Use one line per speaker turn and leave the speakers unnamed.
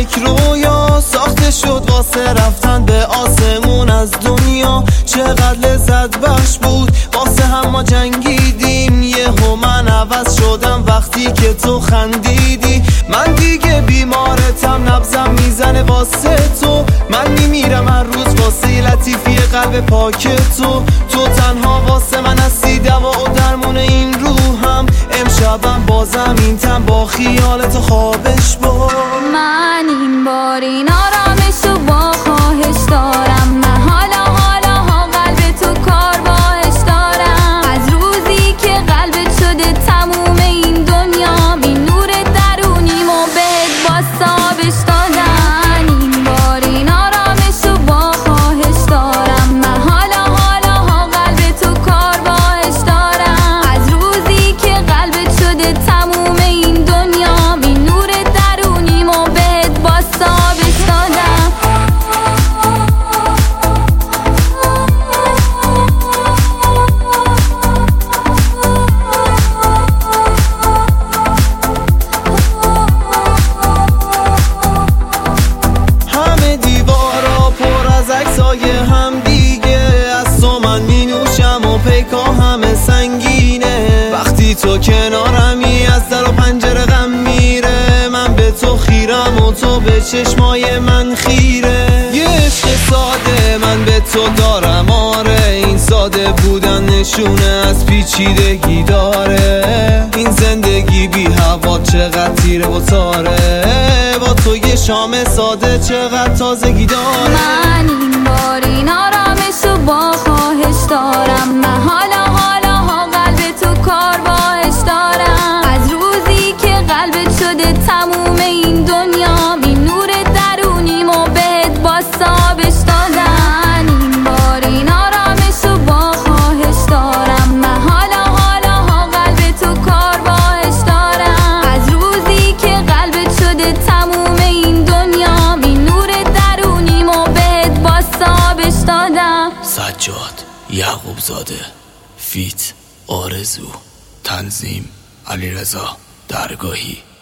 یک رویا ساخته شد واسه رفتن به آسمون از دنیا. چقدر لذت بخش بود واسه هم ما جنگیدیم، یهو من عوض شدم وقتی که تو خندیدی. من دیگه بیمارتم، نبضم میزنه واسه تو، من میمیرم هر روز واسه لطیفی قلب پاک تو. تو تنها واسه من هستی، دوا و درمون این روحم. امشبم بازم این تن با خیالت خوابش برد.
من این بار این آرامشو با خواهش دارم، من حالا قلب تو کار باش دارم. از روزی که قلبت شده تموم این دنیا، این نور درونیمو بهت بازتابش دادم. این بار این آرامشو با خواهش دارم، من حالا قلب تو کار باش دارم. از روزی که قلبت شده تموم این دنیا، این نور درونیمو بهت بازتابش دادم.
همه دیوارا پر از عکسای هم دیگه، از تو من می نوشم و پیکا همه سنگینه. وقتی تو کنارمی از در و پنجره غم میره، من به تو خیرم و تو به چشمای من خیره. یه عشق ساده من به تو دارم، آره این ساده بودن نشونه از پیچیدگی داره. این زندگی بی هوا چقدر تیره و تاره، با تو یه شام ساده چقدر تازگی داره.
من این بار این آرامشو با خواهش دارم، من حالا قلب تو کار باش دارم. از روزی که قلبت شده تموم این دنیا، این نور درونیمو بهت بازتابش دادن. این بار این آرامشو با خواهش دارم، من حالا قلب تو کار باش دارم. از روزی که قلبت شده تموم این دنیا، این نور درونیمو بهت بازتابش دادم.
سجاد یعقوب زاده، فیت آرزو، تنظیم علیرضا درگاهی.